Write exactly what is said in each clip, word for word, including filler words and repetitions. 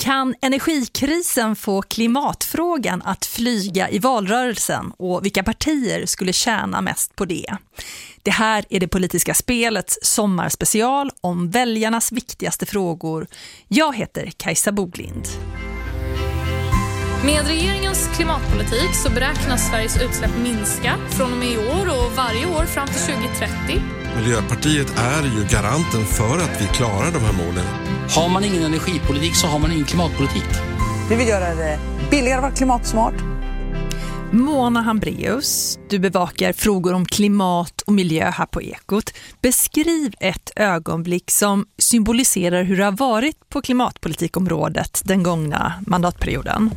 Kan energikrisen få klimatfrågan att flyga i valrörelsen och vilka partier skulle tjäna mest på det? Det här är det politiska spelets sommarspecial om väljarnas viktigaste frågor. Jag heter Kajsa Boglind. Med regeringens klimatpolitik så beräknas Sveriges utsläpp minska från och med i år och varje år fram till tjugo trettio. Miljöpartiet är ju garanten för att vi klarar de här målen. Har man ingen energipolitik så har man ingen klimatpolitik. Vi vill göra det billigare att vara klimatsmart. Mona Hambraeus, du bevakar frågor om klimat och miljö här på Ekot. Beskriv ett ögonblick som symboliserar hur det har varit på klimatpolitikområdet den gångna mandatperioden.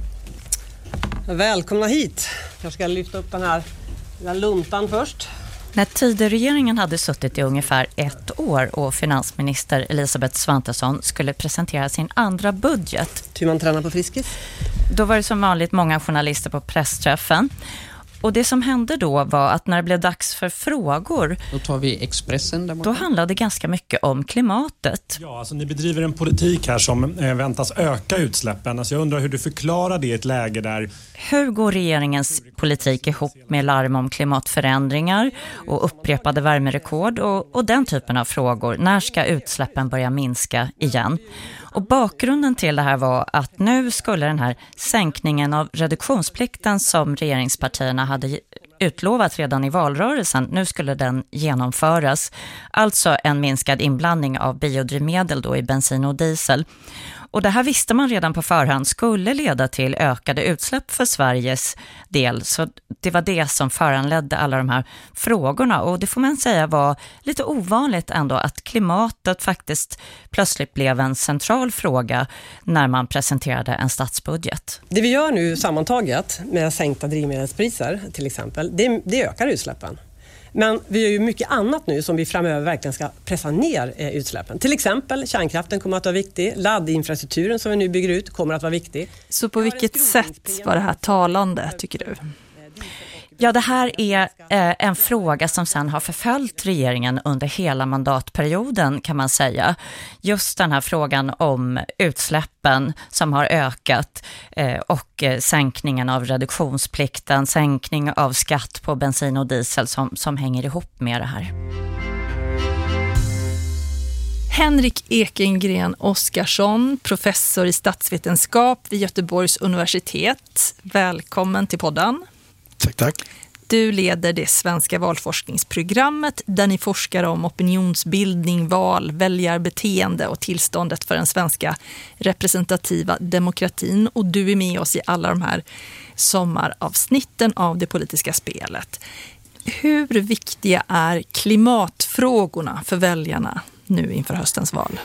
Välkomna hit. Jag ska lyfta upp den här, den här luntan först. När Tidöregeringen hade suttit i ungefär ett år och finansminister Elisabeth Svantesson skulle presentera sin andra budget. Hur man tränar på Friskis. Då var det som vanligt många journalister på pressträffen. Och det som hände då var att när det blev dags för frågor, då tar vi Expressen där borta. Då handlade det ganska mycket om klimatet. Ja, alltså ni bedriver en politik här som eh, väntas öka utsläppen. Alltså jag undrar hur du förklarar det i ett läge där... Hur går regeringens politik ihop med larm om klimatförändringar och upprepade värmerekord och, och den typen av frågor? När ska utsläppen börja minska igen? Och bakgrunden till det här var att nu skulle den här sänkningen av reduktionsplikten som regeringspartierna hade utlovat redan i valrörelsen, nu skulle den genomföras. Alltså en minskad inblandning av biodrivmedel då i bensin och diesel. Och det här visste man redan på förhand skulle leda till ökade utsläpp för Sveriges del. Så det var det som föranledde alla de här frågorna. Och det får man säga var lite ovanligt ändå att klimatet faktiskt plötsligt blev en central fråga när man presenterade en statsbudget. Det vi gör nu sammantaget med sänkta drivmedelspriser till exempel, det, det ökar utsläppen. Men vi gör ju mycket annat nu som vi framöver verkligen ska pressa ner eh, utsläppen. Till exempel kärnkraften kommer att vara viktig. Laddinfrastrukturen som vi nu bygger ut kommer att vara viktig. Så på vilket sätt var det här talande, tycker du? Ja, det här är eh, en fråga som sen har förföljt regeringen under hela mandatperioden kan man säga. Just den här frågan om utsläppen som har ökat eh, och eh, sänkningen av reduktionsplikten, sänkning av skatt på bensin och diesel som, som hänger ihop med det här. Henrik Ekengren Oskarsson, professor i statsvetenskap vid Göteborgs universitet. Välkommen till podden. Tack, tack. Du leder det svenska valforskningsprogrammet där ni forskar om opinionsbildning, val, väljarbeteende och tillståndet för den svenska representativa demokratin. Och du är med oss i alla de här sommaravsnitten av det politiska spelet. Hur viktiga är klimatfrågorna för väljarna nu inför höstens val?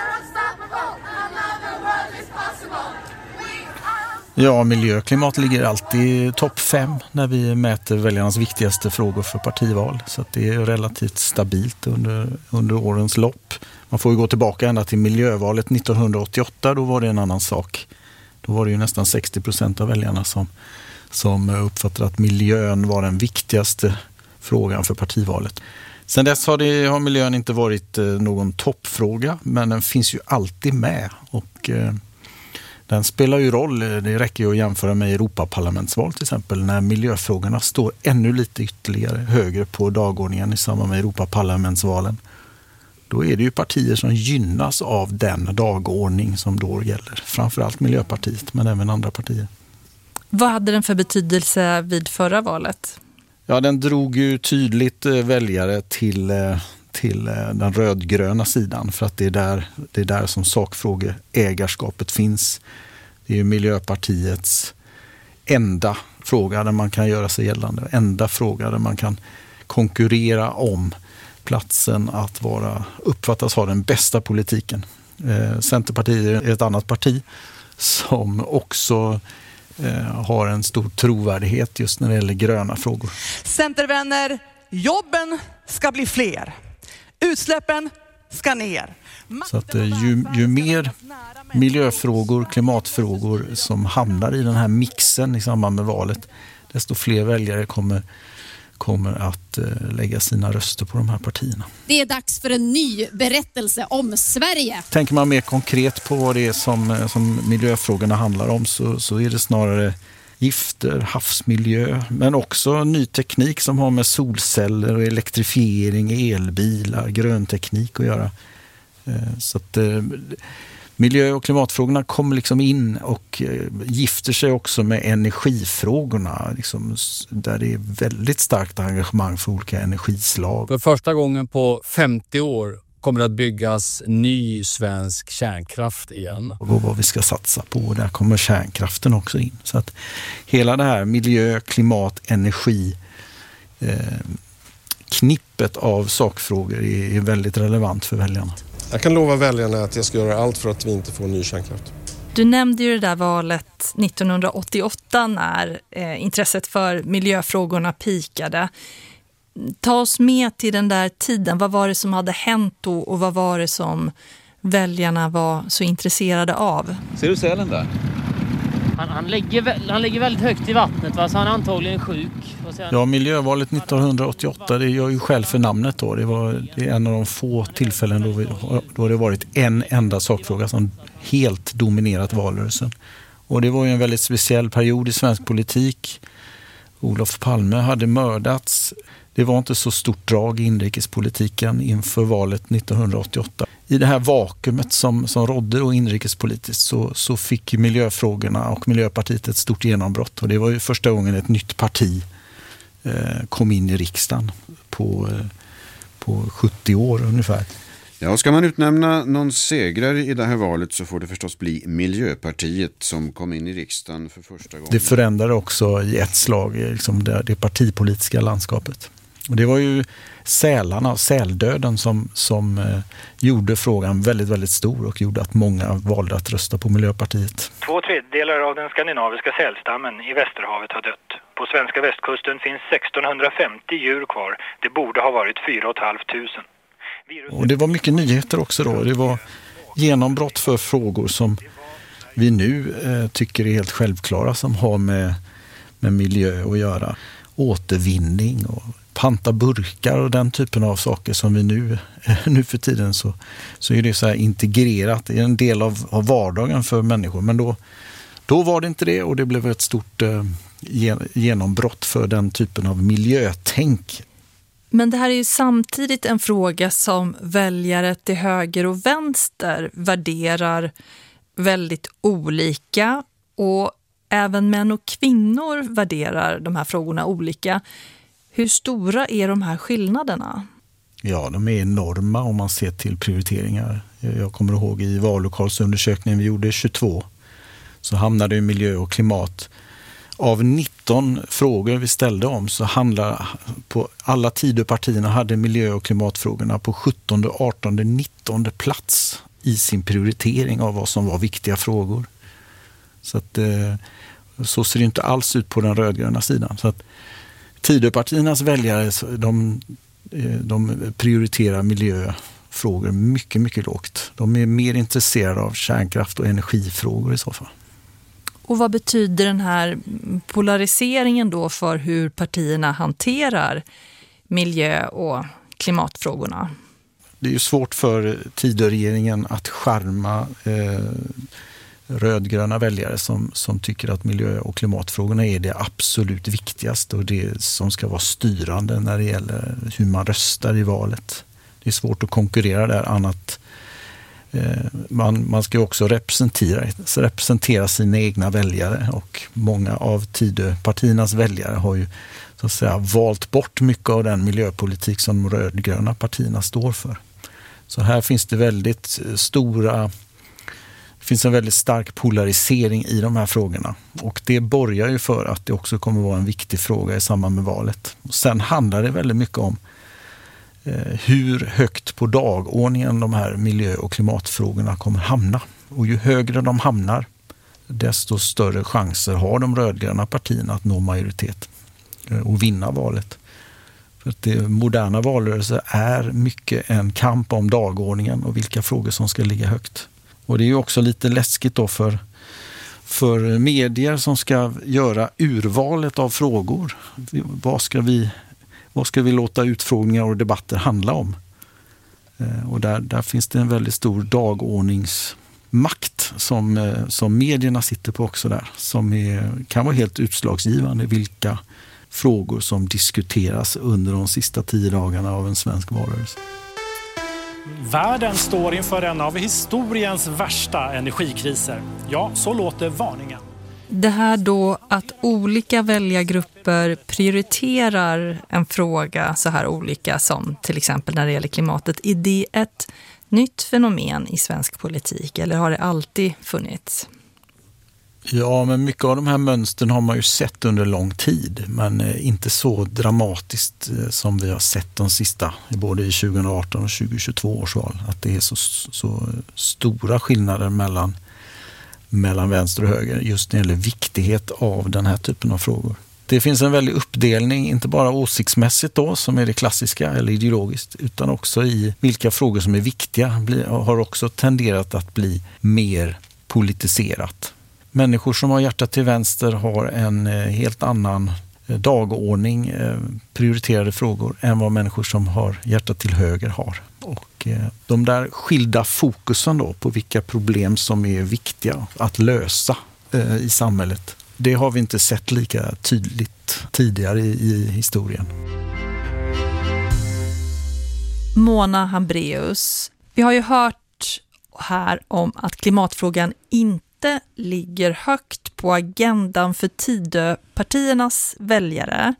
Ja, miljö och klimat ligger alltid topp fem när vi mäter väljarnas viktigaste frågor för partival. Så att det är relativt stabilt under, under årens lopp. Man får ju gå tillbaka ända till miljövalet nittonhundraåttioåtta, då var det en annan sak. Då var det ju nästan sextio procent av väljarna som, som uppfattade att miljön var den viktigaste frågan för partivalet. Sen dess har, det, har miljön inte varit någon toppfråga, men den finns ju alltid med och... Eh, Den spelar ju roll, det räcker ju att jämföra med Europaparlamentsval till exempel, när miljöfrågorna står ännu lite ytterligare högre på dagordningen i samband med Europaparlamentsvalen. Då är det ju partier som gynnas av den dagordning som då gäller. Framförallt Miljöpartiet, men även andra partier. Vad hade den för betydelse vid förra valet? Ja, den drog ju tydligt väljare till... till den rödgröna sidan för att det är där, det är där som sakfrågeägarskapet finns. Det är ju Miljöpartiets enda fråga där man kan göra sig gällande. Enda fråga där man kan konkurrera om platsen att vara, uppfattas ha den bästa politiken. Eh, Centerpartiet är ett annat parti som också eh, har en stor trovärdighet just när det gäller gröna frågor. Centervänner, jobben ska bli fler. Utsläppen ska ner. Så att ju, ju mer miljöfrågor, klimatfrågor som hamnar i den här mixen i samband med valet, desto fler väljare kommer, kommer att eh, lägga sina röster på de här partierna. Det är dags för en ny berättelse om Sverige. Tänker man mer konkret på vad det är som, som miljöfrågorna handlar om så, så är det snarare gifter, havsmiljö, men också ny teknik som har med solceller och elektrifiering, elbilar, grönteknik att göra. Så att miljö- och klimatfrågorna kommer liksom in och gifter sig också med energifrågorna, liksom, där det är väldigt starkt engagemang för olika energislag. För första gången på femtio år kommer det att byggas ny svensk kärnkraft igen. Och vad vi ska satsa på, och där kommer kärnkraften också in. Så att hela det här miljö, klimat, energi, eh, knippet av sakfrågor är, är väldigt relevant för väljarna. Jag kan lova väljarna att jag ska göra allt för att vi inte får ny kärnkraft. Du nämnde ju det där valet nittonhundraåttioåtta när eh, intresset för miljöfrågorna pikade. Ta oss med till den där tiden. Vad var det som hade hänt då och vad var det som väljarna var så intresserade av? Ser du sälen där? Han, han, ligger, han ligger väldigt högt i vattnet, va? Så han är antagligen sjuk. Sen... Ja, miljövalet nittonhundraåttioåtta, det gör ju själv för namnet då. Det var det är en av de få tillfällen då, vi, då det varit en enda sakfråga som helt dominerat valrörelsen. Och det var ju en väldigt speciell period i svensk politik. Olof Palme hade mördats. Det var inte så stort drag i inrikespolitiken inför valet nittonhundraåttioåtta. I det här vakuumet som, som rådde och inrikespolitiskt så, så fick miljöfrågorna och Miljöpartiet ett stort genombrott. Och det var ju första gången ett nytt parti eh, kom in i riksdagen på, eh, på sjuttio år ungefär. Ja, ska man utnämna någon segrare i det här valet så får det förstås bli Miljöpartiet som kom in i riksdagen för första gången. Det förändrade också i ett slag liksom det, det partipolitiska landskapet. Och det var ju sälarna, säldöden som, som eh, gjorde frågan väldigt, väldigt stor och gjorde att många valde att rösta på Miljöpartiet. Två tredjedelar av den skandinaviska sälstammen i Västerhavet har dött. På svenska västkusten finns sextonhundrafemtio djur kvar. Det borde ha varit fyra och ett halvt tusen. Och det var mycket nyheter också då. Det var genombrott för frågor som vi nu eh, tycker är helt självklara som har med, med miljö att göra. Återvinning och panta burkar och den typen av saker som vi nu, eh, nu för tiden så, så är det så här integrerat. Det är en del av, av vardagen för människor. Men då, då var det inte det och det blev ett stort eh, genombrott för den typen av miljötänk. Men det här är ju samtidigt en fråga som väljare till höger och vänster värderar väldigt olika och även män och kvinnor värderar de här frågorna olika. Hur stora är de här skillnaderna? Ja, de är enorma om man ser till prioriteringar. Jag kommer ihåg i vallokalsundersökningen vi gjorde tjugotvå så hamnade ju miljö och klimat. Av nitton frågor vi ställde om så handlar på alla Tidöpartierna hade miljö- och klimatfrågorna på sjuttonde, artonde, nittonde plats i sin prioritering av vad som var viktiga frågor. Så att så ser det inte alls ut på den rödgröna sidan. Så att Tidöpartiernas väljare de, de prioriterar miljöfrågor mycket, mycket lågt. De är mer intresserade av kärnkraft och energifrågor i så fall. Och vad betyder den här polariseringen då för hur partierna hanterar miljö- och klimatfrågorna? Det är ju svårt för Tidöregeringen att charma eh, rödgröna väljare som, som tycker att miljö- och klimatfrågorna är det absolut viktigaste och det som ska vara styrande när det gäller hur man röstar i valet. Det är svårt att konkurrera där annat. Man, man ska ju också representera, representera sina egna väljare och många av Tidöpartiernas väljare har ju så att säga valt bort mycket av den miljöpolitik som de rödgröna partierna står för. Så här finns det väldigt stora, det finns en väldigt stark polarisering i de här frågorna och det borgar ju för att det också kommer vara en viktig fråga i samband med valet. Och sen handlar det väldigt mycket om hur högt på dagordningen de här miljö- och klimatfrågorna kommer hamna. Och ju högre de hamnar, desto större chanser har de rödgröna partierna att nå majoritet och vinna valet. För att det moderna valrörelser är mycket en kamp om dagordningen och vilka frågor som ska ligga högt. Och det är ju också lite läskigt då för, för medier som ska göra urvalet av frågor. Vad ska vi vad ska vi låta utfrågningar och debatter handla om? Och där, där finns det en väldigt stor dagordningsmakt som, som medierna sitter på också där. Som är, kan vara helt utslagsgivande vilka frågor som diskuteras under de sista tio dagarna av en svensk valrörelse. Världen står inför en av historiens värsta energikriser. Ja, så låter varningen. Det här då att olika väljargrupper prioriterar en fråga så här olika som till exempel när det gäller klimatet. Är det ett nytt fenomen i svensk politik eller har det alltid funnits? Ja, men mycket av de här mönstren har man ju sett under lång tid, men inte så dramatiskt som vi har sett de sista, både i tjugo arton och tjugo tjugotvå års val. Att det är så, så stora skillnader mellan, mellan vänster och höger just när det gäller viktighet av den här typen av frågor. Det finns en väldig uppdelning, inte bara åsiktsmässigt då, som är det klassiska eller ideologiskt, utan också i vilka frågor som är viktiga har också tenderat att bli mer politiserat. Människor som har hjärtat till vänster har en helt annan dagordning, prioriterade frågor än vad människor som har hjärtat till höger har. Och de där skilda fokusen då på vilka problem som är viktiga att lösa i samhället, det har vi inte sett lika tydligt tidigare i, i historien. Mona Hambraeus, vi har ju hört här om att klimatfrågan inte ligger högt på agendan för Tidöpartiernas väljare.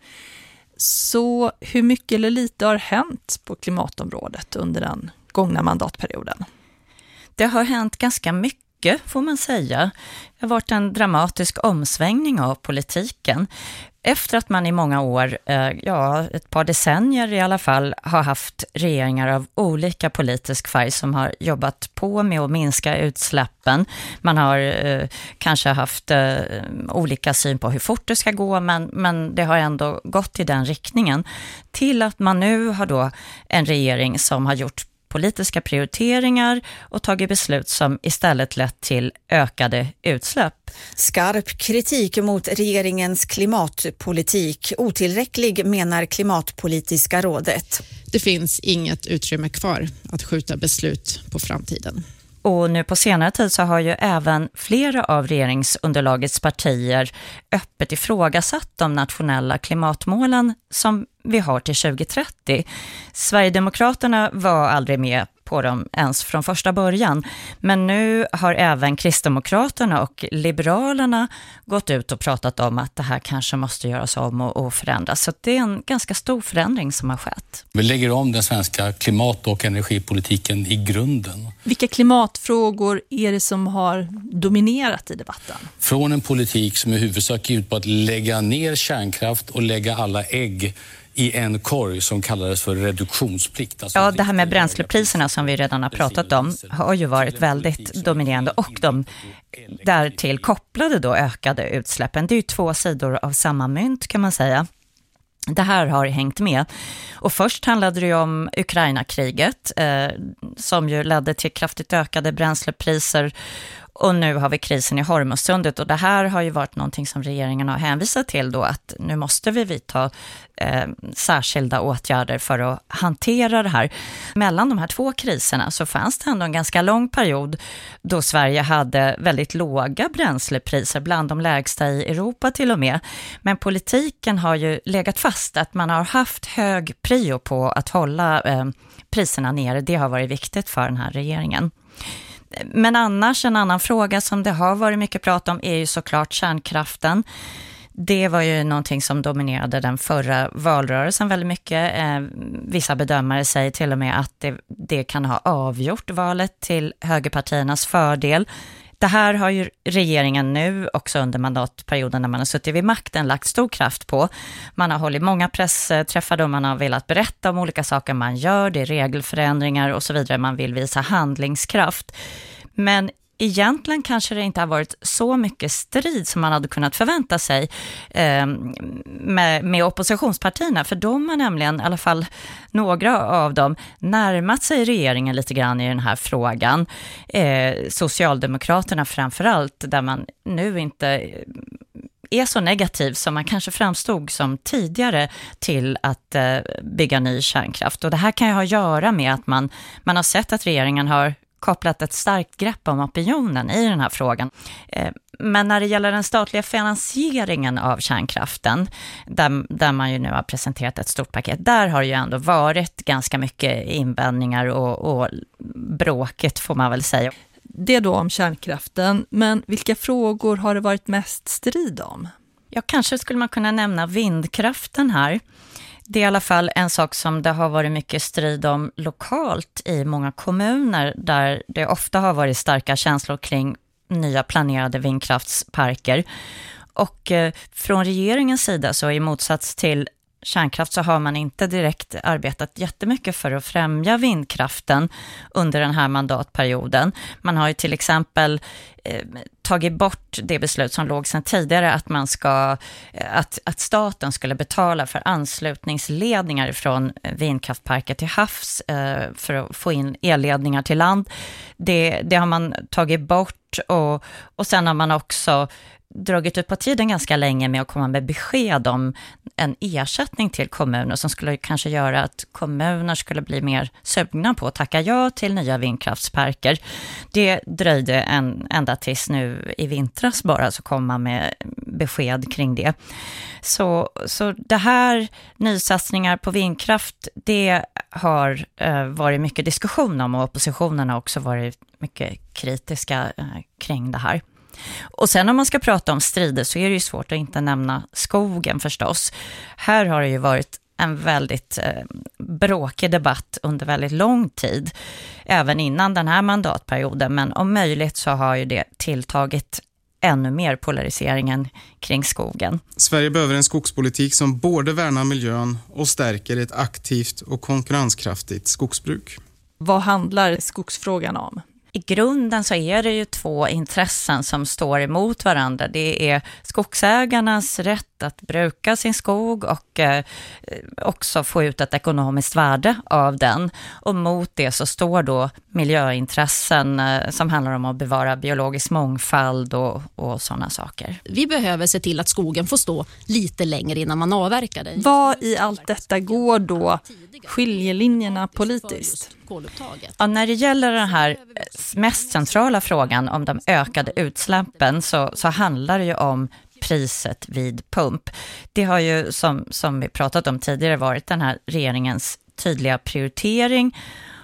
Så hur mycket eller lite har hänt på klimatområdet under den gångna mandatperioden? Det har hänt ganska mycket, får man säga. Det har varit en dramatisk omsvängning av politiken. Efter att man i många år, ja ett par decennier i alla fall, har haft regeringar av olika politisk färg som har jobbat på med att minska utsläppen. Man har eh, kanske haft eh, olika syn på hur fort det ska gå, men, men det har ändå gått i den riktningen. Till att man nu har då en regering som har gjort politiska prioriteringar och tagit beslut som istället lett till ökade utsläpp. Skarp kritik mot regeringens klimatpolitik. Otillräcklig, menar Klimatpolitiska rådet. Det finns inget utrymme kvar att skjuta beslut på framtiden. Och nu på senare tid så har ju även flera av regeringsunderlagets partier öppet ifrågasatt de nationella klimatmålen som vi har till tjugo trettio. Sverigedemokraterna var aldrig med på dem ens från första början. Men nu har även Kristdemokraterna och Liberalerna gått ut och pratat om att det här kanske måste göras om och, och förändras. Så det är en ganska stor förändring som har skett. Vi lägger om den svenska klimat- och energipolitiken i grunden. Vilka klimatfrågor är det som har dominerat i debatten? Från en politik som i huvudsak är ut på att lägga ner kärnkraft och lägga alla ägg i en korg som kallades för reduktionsplikt. Alltså ja, det här med bränslepriserna som vi redan har pratat om har ju varit väldigt dominerande och de därtill kopplade då ökade utsläppen. Det är ju två sidor av samma mynt kan man säga. Det här har hängt med. Och först handlade det ju om Ukraina-kriget eh, som ju ledde till kraftigt ökade bränslepriser. Och nu har vi krisen i Hormuzsundet och det här har ju varit någonting som regeringen har hänvisat till då att nu måste vi vidta eh, särskilda åtgärder för att hantera det här. Mellan de här två kriserna så fanns det ändå en ganska lång period då Sverige hade väldigt låga bränslepriser, bland de lägsta i Europa till och med. Men politiken har ju legat fast att man har haft hög prio på att hålla eh, priserna nere. Det har varit viktigt för den här regeringen. Men annars en annan fråga som det har varit mycket prat om är ju såklart kärnkraften. Det var ju någonting som dominerade den förra valrörelsen väldigt mycket. Eh, vissa bedömare säger till och med att det, det kan ha avgjort valet till högerpartiernas fördel. Det här har ju regeringen nu också under mandatperioden när man har suttit vid makten lagt stor kraft på. Man har hållit många pressträffar och man har velat berätta om olika saker man gör. Det är regelförändringar och så vidare. Man vill visa handlingskraft. Men egentligen kanske det inte har varit så mycket strid som man hade kunnat förvänta sig eh, med, med oppositionspartierna. För de har nämligen, i alla fall några av dem, närmat sig regeringen lite grann i den här frågan. Eh, Socialdemokraterna framförallt, där man nu inte är så negativ som man kanske framstod som tidigare till att eh, bygga ny kärnkraft. Och det här kan ju ha att göra med att man, man har sett att regeringen har kopplat ett starkt grepp om opinionen i den här frågan. Eh, men när det gäller den statliga finansieringen av kärnkraften, där, där man ju nu har presenterat ett stort paket, där har ju ändå varit ganska mycket invändningar och, och bråket får man väl säga. Det då om kärnkraften, men vilka frågor har det varit mest strid om? Ja, kanske skulle man kunna nämna vindkraften här. Det är i alla fall en sak som det har varit mycket strid om lokalt i många kommuner där det ofta har varit starka känslor kring nya planerade vindkraftsparker. Och eh, från regeringens sida så i motsats till kärnkraft så har man inte direkt arbetat jättemycket för att främja vindkraften under den här mandatperioden. Man har ju till exempel eh, tagit bort det beslut som låg sedan tidigare att man ska att, att staten skulle betala för anslutningsledningar från vindkraftparker till havs eh, för att få in elledningar till land. Det, det har man tagit bort och, och sen har man också dragit ut på tiden ganska länge med att komma med besked om en ersättning till kommuner som skulle kanske göra att kommuner skulle bli mer sugna på att tacka ja till nya vindkraftsparker. Det dröjde en, ända tills nu i vintras bara så kom man med besked kring det. Så, så det här nysatsningar på vindkraft, det har eh, varit mycket diskussion om och oppositionen har också varit mycket kritiska eh, kring det här. Och sen om man ska prata om strider så är det ju svårt att inte nämna skogen förstås. Här har det ju varit en väldigt eh, bråkig debatt under väldigt lång tid. Även innan den här mandatperioden. Men om möjligt så har ju det tilltagit ännu mer polariseringen kring skogen. Sverige behöver en skogspolitik som både värnar miljön och stärker ett aktivt och konkurrenskraftigt skogsbruk. Vad handlar skogsfrågan om? I grunden så är det ju två intressen som står emot varandra. Det är skogsägarnas rätt att bruka sin skog och eh, också få ut ett ekonomiskt värde av den. Och mot det så står då miljöintressen eh, som handlar om att bevara biologisk mångfald och, och sådana saker. Vi behöver se till att skogen får stå lite längre innan man avverkar den. Vad i allt detta går då skiljelinjerna politiskt? Ja, när det gäller den här mest centrala frågan om de ökade utsläppen så, så handlar det ju om priset vid pump. Det har ju som, som vi pratat om tidigare varit den här regeringens tydliga prioritering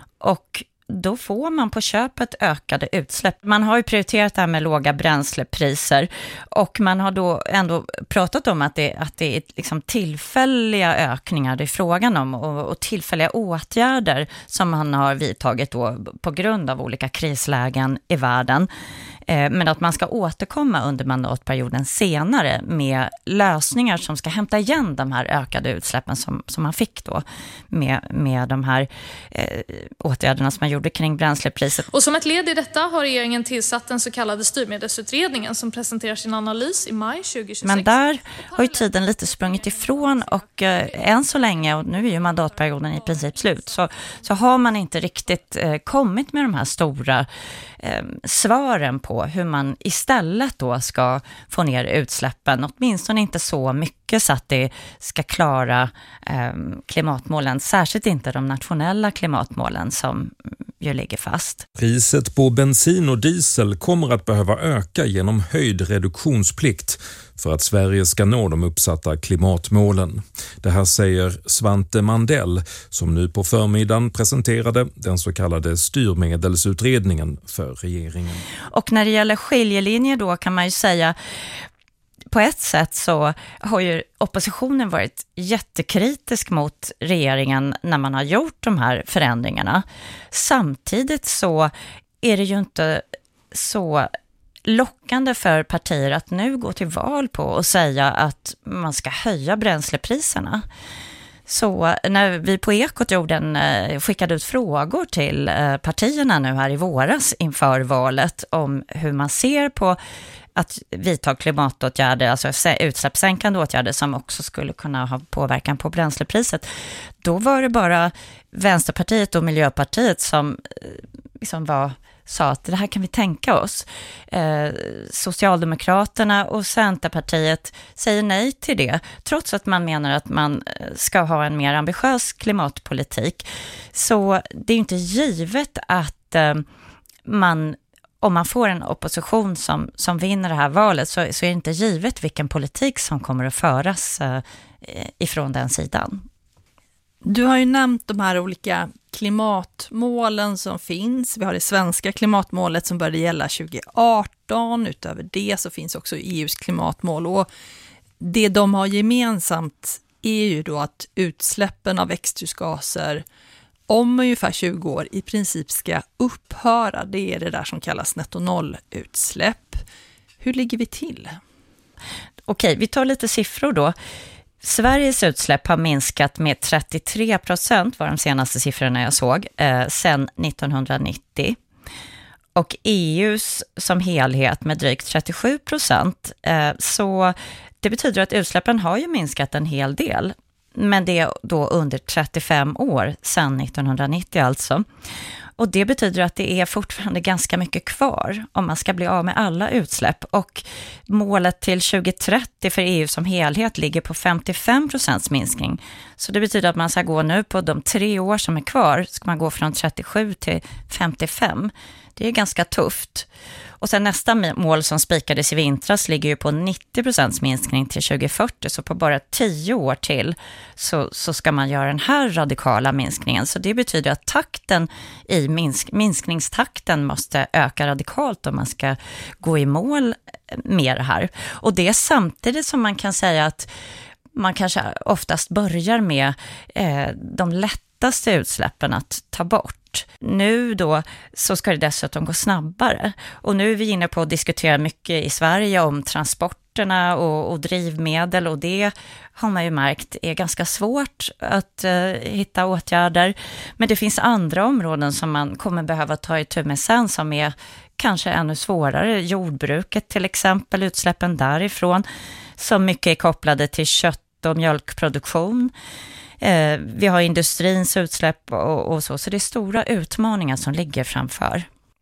och då får man på köpet ökade utsläpp. Man har ju prioriterat det här med låga bränslepriser och man har då ändå pratat om att det, att det är liksom tillfälliga ökningar det är frågan om och, och tillfälliga åtgärder som man har vidtagit då på grund av olika krislägen i världen. Men att man ska återkomma under mandatperioden senare med lösningar som ska hämta igen de här ökade utsläppen som, som man fick då med, med de här eh, åtgärderna som man gjorde kring bränslepriset. Och som ett led i detta har regeringen tillsatt den så kallade styrmedelsutredningen som presenterar sin analys i maj tjugohundratjugosex. Men där har ju tiden lite sprungit ifrån och eh, än så länge, och nu är ju mandatperioden i princip slut, så, så har man inte riktigt eh, kommit med de här stora eh, svaren på hur man istället då ska få ner utsläppen, åtminstone inte så mycket så att det ska klara eh, klimatmålen, särskilt inte de nationella klimatmålen som ju ligger fast. Priset på bensin och diesel kommer att behöva öka genom höjd reduktionsplikt för att Sverige ska nå de uppsatta klimatmålen. Det här säger Svante Mandell som nu på förmiddagen presenterade den så kallade styrmedelsutredningen för regeringen. Och när det gäller skiljelinjer då kan man ju säga på ett sätt så har ju oppositionen varit jättekritisk mot regeringen när man har gjort de här förändringarna. Samtidigt så är det ju inte så lockande för partier att nu gå till val på och säga att man ska höja bränslepriserna. Så när vi på Ekot gjorde en, skickade ut frågor till partierna nu här i våras inför valet om hur man ser på att vidta klimatåtgärder, alltså utsläppssänkande åtgärder som också skulle kunna ha påverkan på bränslepriset. Då var det bara Vänsterpartiet och Miljöpartiet som liksom var sa att det här kan vi tänka oss. Eh, Socialdemokraterna och Centerpartiet säger nej till det, trots att man menar att man ska ha en mer ambitiös klimatpolitik. Så det är inte givet att eh, man, om man får en opposition som, som vinner det här valet, så, så är det inte givet vilken politik som kommer att föras eh, ifrån den sidan. Du har ju nämnt de här olika klimatmålen som finns. Vi har det svenska klimatmålet som började gälla tjugo arton. Utöver det så finns också E U:s klimatmål. Och det de har gemensamt är ju då att utsläppen av växthusgaser om ungefär tjugo år i princip ska upphöra. Det är det där som kallas nettonollutsläpp. Hur ligger vi till? Okej, vi tar lite siffror då. Sveriges utsläpp har minskat med trettiotre procent, var de senaste siffrorna jag såg, eh, sedan nittonhundranittio. Och E U:s som helhet med drygt trettiosju procent. Eh, så det betyder att utsläppen har ju minskat en hel del. Men det är då under trettiofem år sedan nittonhundranittio alltså. Och det betyder att det är fortfarande ganska mycket kvar om man ska bli av med alla utsläpp. Och målet till tjugo trettio för E U som helhet ligger på femtiofem procents minskning. Så det betyder att man ska gå nu på de tre år som är kvar, ska man gå från trettiosju till femtiofem. Det är ganska tufft. Och sen nästa mål som spikades i vintras ligger ju på nittio procents minskning till tjugo fyrtio. Så på bara tio år till så, så ska man göra den här radikala minskningen. Så det betyder att takten i minsk, minskningstakten måste öka radikalt om man ska gå i mål med det här. Och det är samtidigt som man kan säga att man kanske oftast börjar med eh, de lättaste utsläppen att ta bort. Nu då så ska det dessutom gå snabbare. Och nu är vi inne på att diskutera mycket i Sverige om transporterna och, och drivmedel. Och det har man ju märkt är ganska svårt att uh, hitta åtgärder. Men det finns andra områden som man kommer behöva ta itu med sen som är kanske ännu svårare. Jordbruket till exempel, utsläppen därifrån som mycket är kopplade till kött- och mjölkproduktion. Eh, vi har industrins utsläpp och, och så, så det är stora utmaningar som ligger framför.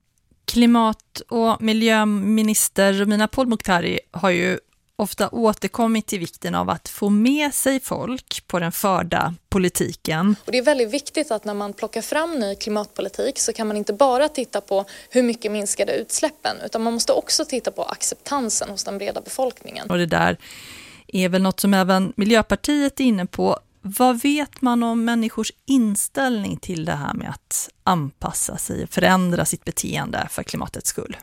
Klimat- och miljöminister Romina Pourmokhtari har ju ofta återkommit till vikten av att få med sig folk på den förda politiken. Och det är väldigt viktigt att när man plockar fram ny klimatpolitik så kan man inte bara titta på hur mycket minskade utsläppen, utan man måste också titta på acceptansen hos den breda befolkningen. Och det där är väl något som även Miljöpartiet är inne på. Vad vet man om människors inställning till det här med att anpassa sig och förändra sitt beteende för klimatets skull?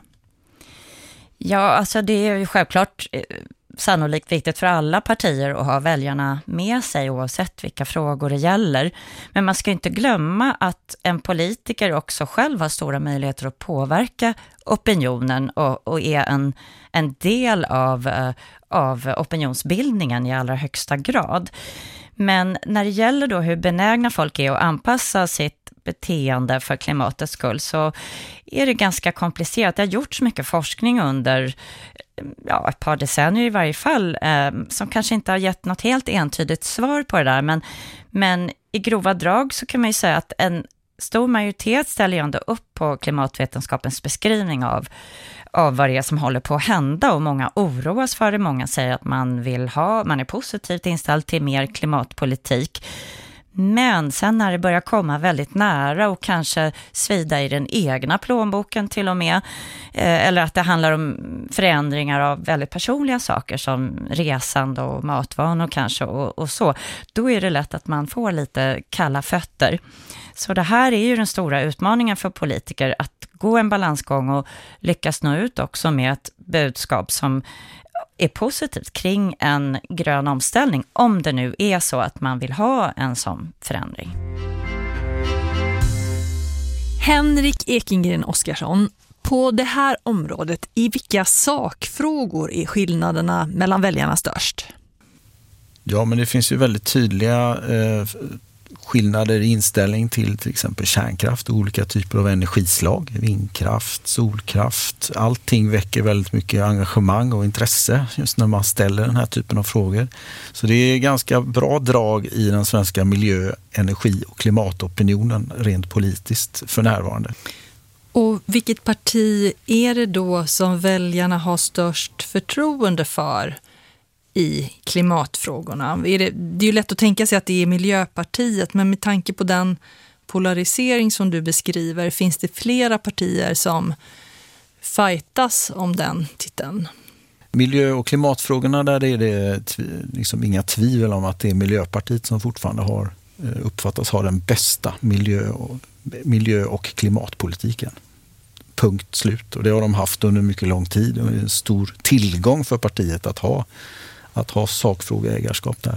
Ja, alltså det är ju självklart eh, sannolikt viktigt för alla partier att ha väljarna med sig oavsett vilka frågor det gäller. Men man ska inte glömma att en politiker också själv har stora möjligheter att påverka opinionen och, och är en, en del av, eh, av opinionsbildningen i allra högsta grad. Men när det gäller då hur benägna folk är att anpassa sitt beteende för klimatets skull så är det ganska komplicerat. Det har gjorts mycket forskning under ja, ett par decennier i varje fall eh, som kanske inte har gett något helt entydigt svar på det där. Men, men i grova drag så kan man ju säga att en stor majoritet ställer ju ändå upp på klimatvetenskapens beskrivning av av vad det är som håller på att hända, och många oroas för det. Många säger att man vill ha, man är positivt inställd till mer klimatpolitik. Men sen när det börjar komma väldigt nära och kanske svida i den egna plånboken till och med, eh, eller att det handlar om förändringar av väldigt personliga saker som resande och matvanor kanske och, och så, då är det lätt att man får lite kalla fötter. Så det här är ju den stora utmaningen för politiker, att gå en balansgång och lyckas nå ut också med ett budskap som är positivt kring en grön omställning, om det nu är så att man vill ha en sån förändring. Henrik Ekengren Oskarsson, på det här området, i vilka sakfrågor är skillnaderna mellan väljarna störst? Ja, men det finns ju väldigt tydliga eh, skillnader i inställning till till exempel kärnkraft och olika typer av energislag, vindkraft, solkraft. Allting väcker väldigt mycket engagemang och intresse just när man ställer den här typen av frågor. Så det är ganska bra drag i den svenska miljö-, energi- och klimatopinionen rent politiskt för närvarande. Och vilket parti är det då som väljarna har störst förtroende för i klimatfrågorna? Är det, det är ju lätt att tänka sig att det är Miljöpartiet, men med tanke på den polarisering som du beskriver, finns det flera partier som fightas om den titeln? Miljö- och klimatfrågorna, där är det liksom inga tvivel om att det är Miljöpartiet som fortfarande har uppfattas ha den bästa miljö- och, miljö- och klimatpolitiken. Punkt slut. Och det har de haft under mycket lång tid. Och det är en stor tillgång för partiet att ha, att ha sakfrågeägarskap där.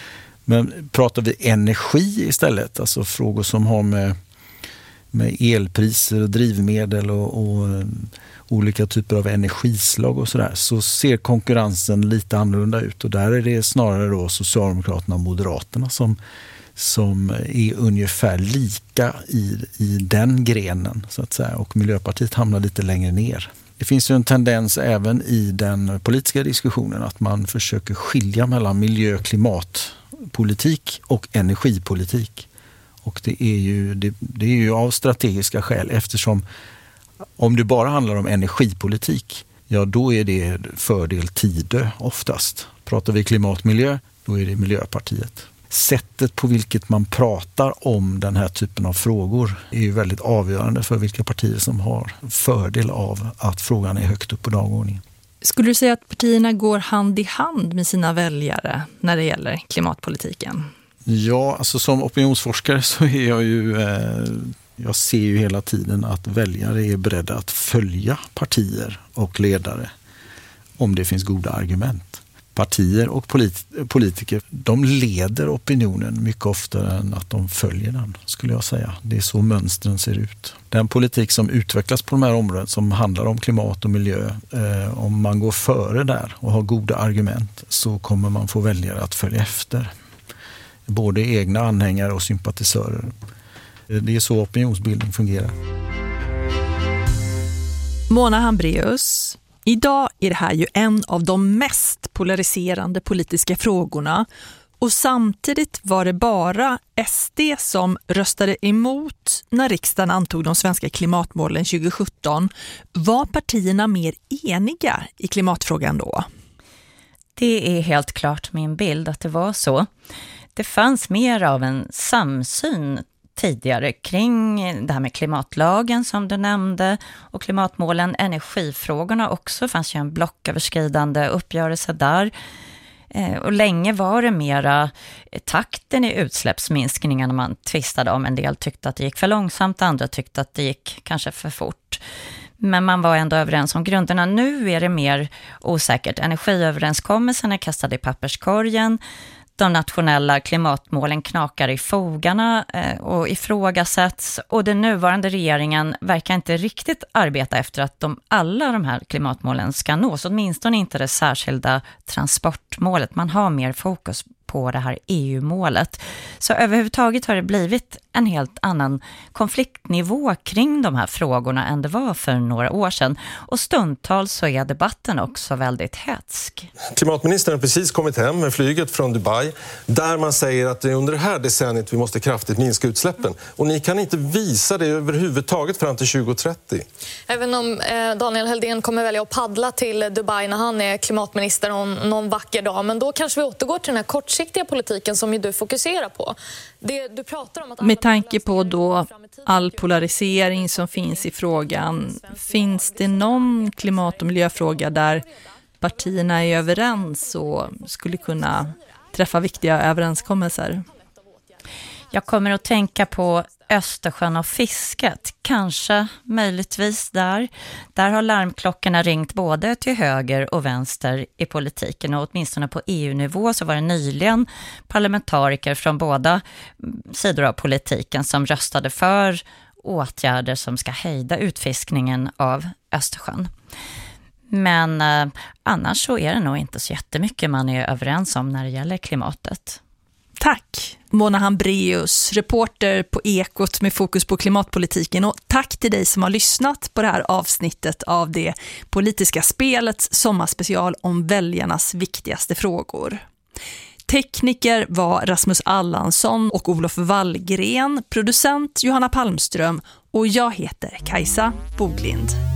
Men pratar vi energi istället, alltså frågor som har med, med elpriser och drivmedel och, och olika typer av energislag och sådär, så ser konkurrensen lite annorlunda ut. Och där är det snarare då Socialdemokraterna och Moderaterna som, som är ungefär lika i, i den grenen, så att säga. Och Miljöpartiet hamnar lite längre ner. Det finns ju en tendens även i den politiska diskussionen att man försöker skilja mellan miljö- och klimatpolitik och energipolitik. Och det är ju, det, det är ju av strategiska skäl, eftersom om det bara handlar om energipolitik, ja då är det fördel Tidö oftast. Pratar vi klimatmiljö, då är det Miljöpartiet. Sättet på vilket man pratar om den här typen av frågor är ju väldigt avgörande för vilka partier som har fördel av att frågan är högt upp på dagordningen. Skulle du säga att partierna går hand i hand med sina väljare när det gäller klimatpolitiken? Ja, alltså som opinionsforskare så är jag ju... Eh, jag ser ju hela tiden att väljare är beredda att följa partier och ledare om det finns goda argument. Partier och polit- politiker, de leder opinionen mycket oftare än att de följer den, skulle jag säga. Det är så mönstren ser ut. Den politik som utvecklas på de här områdena som handlar om klimat och miljö, eh, om man går före där och har goda argument, så kommer man få väljare att följa efter. Både egna anhängare och sympatisörer. Det är så opinionsbildning fungerar. Mona Hambraeus, idag är det här ju en av de mest polariserande politiska frågorna, och samtidigt var det bara S D som röstade emot när riksdagen antog de svenska klimatmålen tjugo sjutton. Var partierna mer eniga i klimatfrågan då? Det är helt klart min bild att det var så. Det fanns mer av en samsyn tidigare kring det här med klimatlagen som du nämnde och klimatmålen, energifrågorna också. Fanns ju en blocköverskridande uppgörelse där. Och länge var det mera takten i utsläppsminskningarna man tvistade om. En del tyckte att det gick för långsamt, andra tyckte att det gick kanske för fort. Men man var ändå överens om grunderna. Nu är det mer osäkert. Energiöverenskommelsen är kastad i papperskorgen. De nationella klimatmålen knakar i fogarna och ifrågasätts, och den nuvarande regeringen verkar inte riktigt arbeta efter att de, alla de här klimatmålen ska nås, åtminstone inte det särskilda transportmålet. Man har mer fokus på det här E U-målet. Så överhuvudtaget har det blivit en helt annan konfliktnivå kring de här frågorna än det var för några år sedan. Och stundtals så är debatten också väldigt hetsk. Klimatministern har precis kommit hem med flyget från Dubai där man säger att det är under det här decenniet vi måste kraftigt minska utsläppen. Och ni kan inte visa det överhuvudtaget fram till tjugo trettio. Även om eh, Daniel Helldén kommer välja att paddla till Dubai när han är klimatminister någon, någon vacker dag. Men då kanske vi återgår till den här kortsiktiga politiken som ju du fokuserar på. Det du pratar om att med tanke på då all polarisering som finns i frågan, finns det någon klimat- och miljöfråga där partierna är överens och skulle kunna träffa viktiga överenskommelser? Jag kommer att tänka på Östersjön och fisket, kanske möjligtvis där. Där har larmklockorna ringt både till höger och vänster i politiken, och åtminstone på E U-nivå så var det nyligen parlamentariker från båda sidor av politiken som röstade för åtgärder som ska hejda utfiskningen av Östersjön. Men eh, annars så är det nog inte så jättemycket man är överens om när det gäller klimatet. Tack Mona Hambraeus, reporter på Ekot med fokus på klimatpolitiken, och tack till dig som har lyssnat på det här avsnittet av det politiska spelets sommarspecial om väljarnas viktigaste frågor. Tekniker var Rasmus Allansson och Olof Wallgren, producent Johanna Palmström Och jag heter Kajsa Boglind.